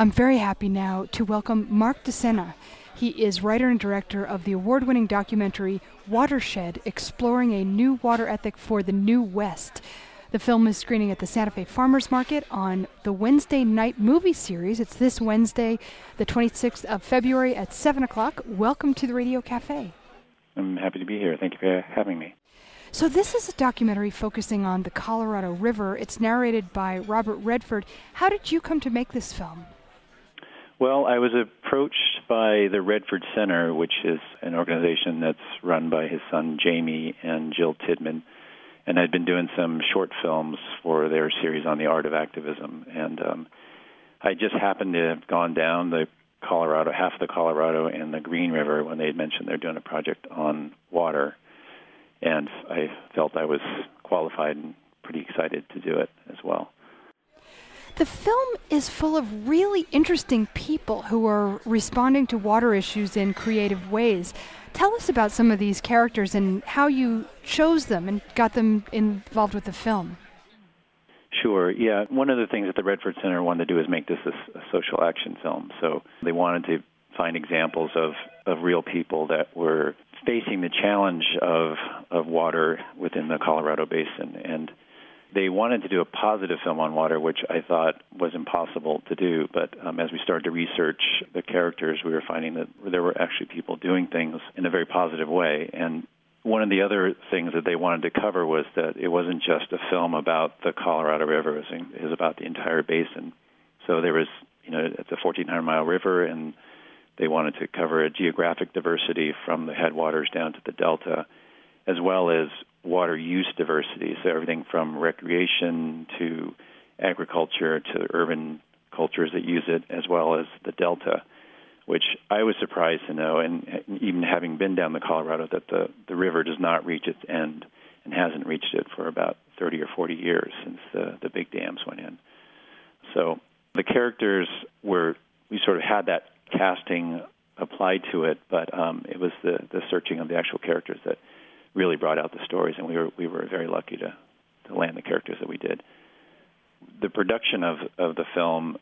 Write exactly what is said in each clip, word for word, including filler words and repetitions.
I'm very happy now to welcome Mark DeSena. He is writer and director of the award-winning documentary Watershed, exploring a new water ethic for the New West. The film is screening at the Santa Fe Farmers Market on the Wednesday night movie series. It's this Wednesday, the twenty-sixth of February at seven o'clock. Welcome to the Radio Cafe. I'm happy to be here. Thank you for having me. So this is a documentary focusing on the Colorado River. It's narrated by Robert Redford. How did you come to make this film? Well, I was approached by the Redford Center, which is an organization that's run by his son Jamie and Jill Tidman, and I'd been doing some short films for their series on the art of activism. And um, I just happened to have gone down the Colorado, half of the Colorado and the Green River when they had mentioned they're doing a project on water. And I felt I was qualified and pretty excited to do it as well. The film is full of really interesting people who are responding to water issues in creative ways. Tell us about some of these characters and how you chose them and got them involved with the film. Sure, yeah. One of the things that the Redford Center wanted to do is make this a, a social action film. So they wanted to find examples of, of real people that were facing the challenge of of water within the Colorado Basin. And they wanted to do a positive film on water, which I thought was impossible to do. But um, as we started to research the characters, we were finding that there were actually people doing things in a very positive way. And one of the other things that they wanted to cover was that it wasn't just a film about the Colorado River. It was, it was about the entire basin. So there was, you know, it's a fourteen hundred mile river, and they wanted to cover a geographic diversity from the headwaters down to the delta, as well as water use diversity, so everything from recreation to agriculture to urban cultures that use it, as well as the delta, which I was surprised to know, and even having been down the Colorado, that the, the river does not reach its end and hasn't reached it for about thirty or forty years since the, the big dams went in. So the characters were, we sort of had that casting applied to it, but um, it was the, the searching of the actual characters that really brought out the stories, and we were we were very lucky to, to land the characters that we did. The production of, of the film,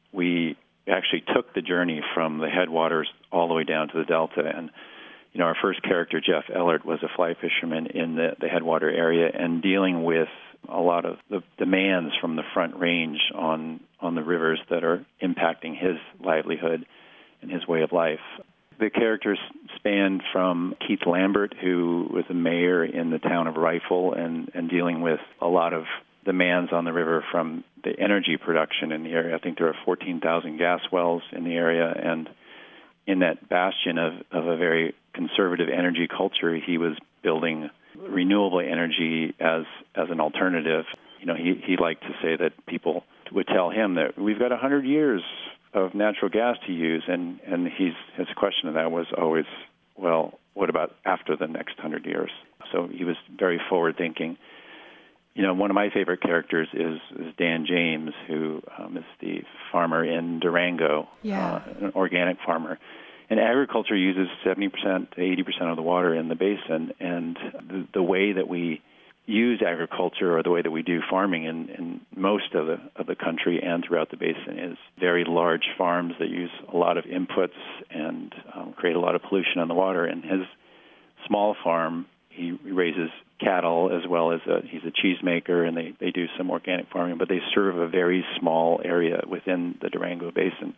we actually took the journey from the headwaters all the way down to the delta, and you know, our first character, Jeff Ellert, was a fly fisherman in the, the headwater area and dealing with a lot of the demands from the Front Range on on the rivers that are impacting his livelihood and his way of life. The characters spanned from Keith Lambert, who was a mayor in the town of Rifle, and, and dealing with a lot of demands on the river from the energy production in the area. I think there are fourteen thousand gas wells in the area, and in that bastion of, of a very conservative energy culture, he was building renewable energy as as an alternative. You know, he, he liked to say that people would tell him that we've got one hundred years of natural gas to use, and, and he's, his question to that was always, well, what about after the next hundred years? So he was very forward-thinking. You know, one of my favorite characters is, is Dan James, who um, is the farmer in Durango, yeah. uh, an organic farmer. And agriculture uses seventy percent to eighty percent of the water in the basin, and the, the way that we use agriculture, or the way that we do farming in, in most of the of the country and throughout the basin, is very large farms that use a lot of inputs and um, create a lot of pollution on the water. And his small farm, he raises cattle as well as a, he's a cheesemaker, and they, they do some organic farming, but they serve a very small area within the Durango Basin.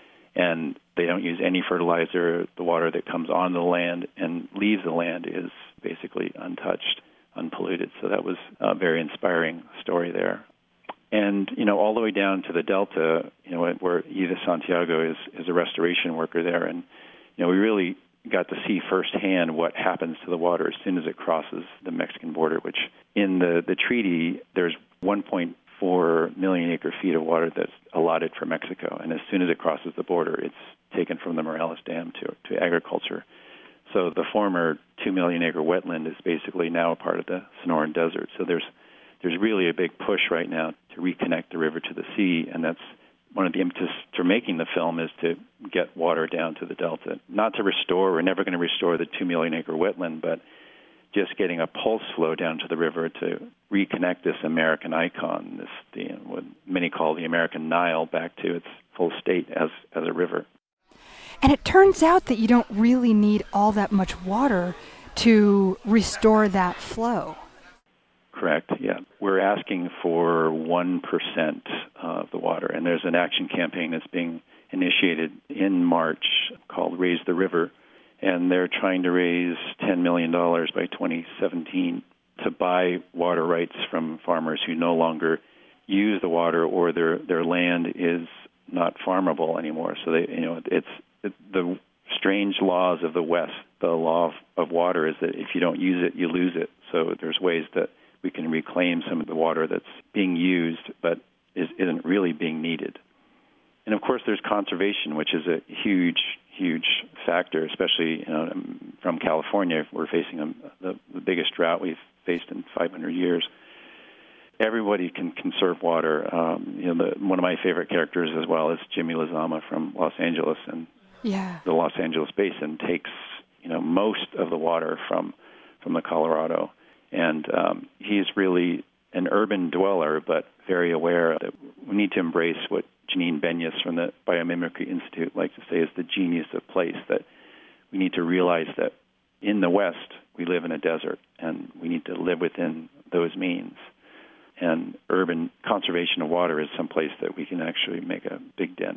And they don't use any fertilizer. The water that comes on the land and leaves the land is basically untouched, unpolluted. So that was a very inspiring story there. And, you know, all the way down to the Delta, you know, where Eva Santiago is, is a restoration worker there. And, you know, we really got to see firsthand what happens to the water as soon as it crosses the Mexican border, which in the, the treaty, there's one point four million acre feet of water that's allotted for Mexico. And as soon as it crosses the border, it's taken from the Morelos Dam to, to agriculture. So the former two million acre wetland is basically now a part of the Sonoran Desert. So there's there's really a big push right now to reconnect the river to the sea, and that's one of the impetus for making the film, is to get water down to the delta. Not to restore, we're never going to restore the two million acre wetland, but just getting a pulse flow down to the river to reconnect this American icon, this the, what many call the American Nile, back to its full state as, as a river. And it turns out that you don't really need all that much water to restore that flow. Correct, yeah. We're asking for one percent of the water, and there's an action campaign that's being initiated in March called Raise the River, and they're trying to raise ten million dollars by twenty seventeen to buy water rights from farmers who no longer use the water or their, their land is not farmable anymore. So they, you know, it's it, the strange laws of the West. The law of, of water is that if you don't use it, you lose it. So there's ways that we can reclaim some of the water that's being used but is, isn't really being needed. And of course, there's conservation, which is a huge, huge factor, especially you know, from California. We're facing a, the, the biggest drought we've faced in five hundred years. Everybody can conserve water. Um, you know, the, one of my favorite characters as well is Jimmy Lozama from Los Angeles, and yeah. the Los Angeles Basin takes you know most of the water from from the Colorado, and um, he's really an urban dweller, but very aware that we need to embrace what Janine Benyus from the Biomimicry Institute likes to say is the genius of place, that we need to realize that in the West we live in a desert, and we need to live within those means. And urban conservation of water is someplace that we can actually make a big dent.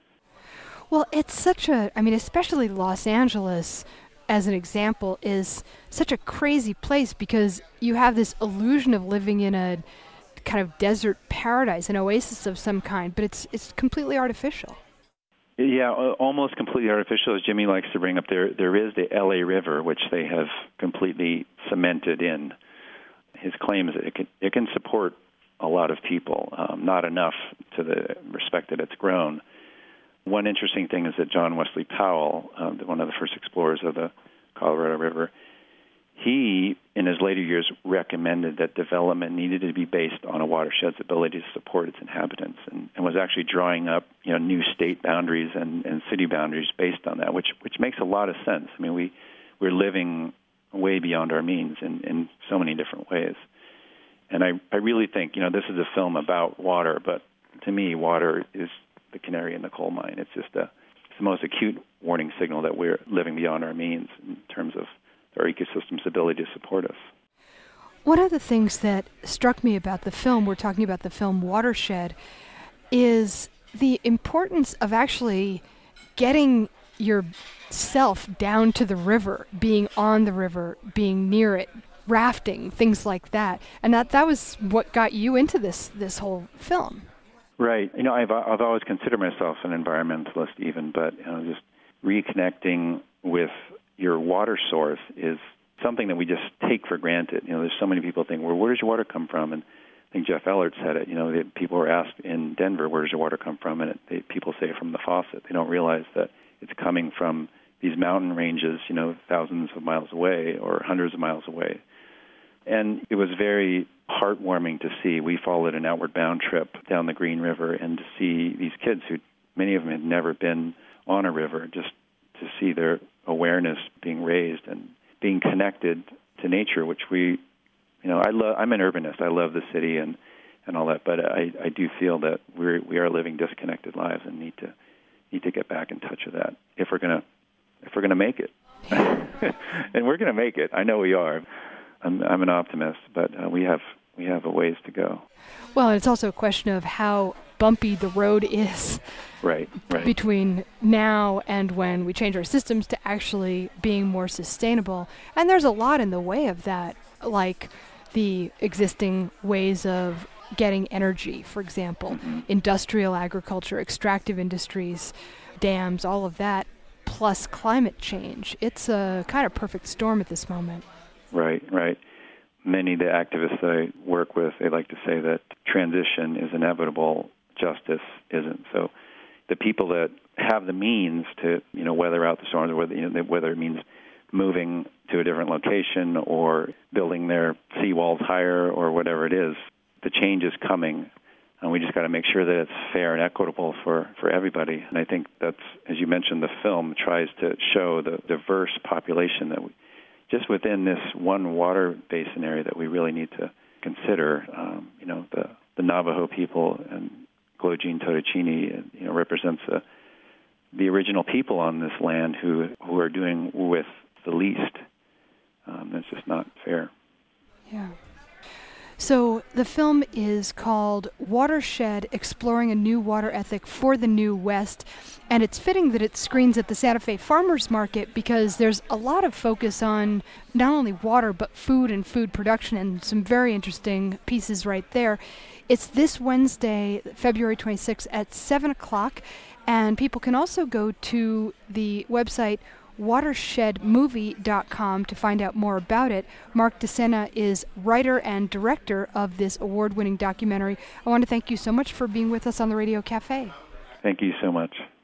Well, it's such a, I mean, especially Los Angeles, as an example, is such a crazy place because you have this illusion of living in a kind of desert paradise, an oasis of some kind, but it's it's completely artificial. Yeah, almost completely artificial. As Jimmy likes to bring up, there there is the L A River, which they have completely cemented in. His claim is that it can, it can support a lot of people, um, not enough to the respect that it's grown. One interesting thing is that John Wesley Powell, uh, one of the first explorers of the Colorado River, he, in his later years, recommended that development needed to be based on a watershed's ability to support its inhabitants, and, and was actually drawing up, you know, new state boundaries and, and city boundaries based on that, which which makes a lot of sense. I mean, we we're living way beyond our means in, in so many different ways, and I I really think, you know, this is a film about water, but to me, water is the canary in the coal mine. It's just a it's the most acute warning signal that we're living beyond our means in terms of our ecosystem's ability to support us. One of the things that struck me about the film, we're talking about the film Watershed, is the importance of actually getting yourself down to the river, being on the river, being near it, rafting, things like that. And that that was what got you into this this whole film. Right. You know, I've I've always considered myself an environmentalist even, but you know, just reconnecting with your water source is something that we just take for granted. You know, there's so many people think, well, where does your water come from? And I think Jeff Ellert said it. You know, that people were asked in Denver, where does your water come from? And it, they, people say from the faucet. They don't realize that it's coming from these mountain ranges, you know, thousands of miles away or hundreds of miles away. And it was very heartwarming to see. We followed an outward bound trip down the Green River, and to see these kids who, many of them had never been on a river, just to see their awareness being raised and being connected to nature, which we, you know, I love. I'm an urbanist. I love the city and, and all that, but I, I do feel that we we are living disconnected lives and need to need to get back in touch with that if we're gonna if we're gonna make it. And we're gonna make it. I know we are. I'm, I'm an optimist, but uh, we have we have a ways to go. Well, and it's also a question of how bumpy the road is. Right, right. Between now and when we change our systems to actually being more sustainable. And there's a lot in the way of that, like the existing ways of getting energy, for example, mm-hmm. industrial agriculture, extractive industries, dams, all of that, plus climate change. It's a kind of perfect storm at this moment. Right, right. Many of the activists that I work with, they like to say that transition is inevitable, justice isn't. So the people that have the means to, you know, weather out the storms, whether, you know, whether it means moving to a different location or building their seawalls higher or whatever it is, the change is coming, and we just got to make sure that it's fair and equitable for, for everybody. And I think that's, as you mentioned, the film tries to show the diverse population that we, just within this one water basin area that we really need to consider. Um, you know, the, the Navajo people and Glo Gene Totticini, you know, represents the the original people on this land who who are doing with the least. Um, that's just not fair. Yeah. So the film is called Watershed, Exploring a New Water Ethic for the New West, and it's fitting that it screens at the Santa Fe Farmers Market because there's a lot of focus on not only water but food and food production, and some very interesting pieces right there. It's this Wednesday, February twenty-sixth at seven o'clock, and people can also go to the website watershed movie dot com to find out more about it. Mark DeSena is writer and director of this award-winning documentary. I want to thank you so much for being with us on the Radio Cafe. Thank you so much.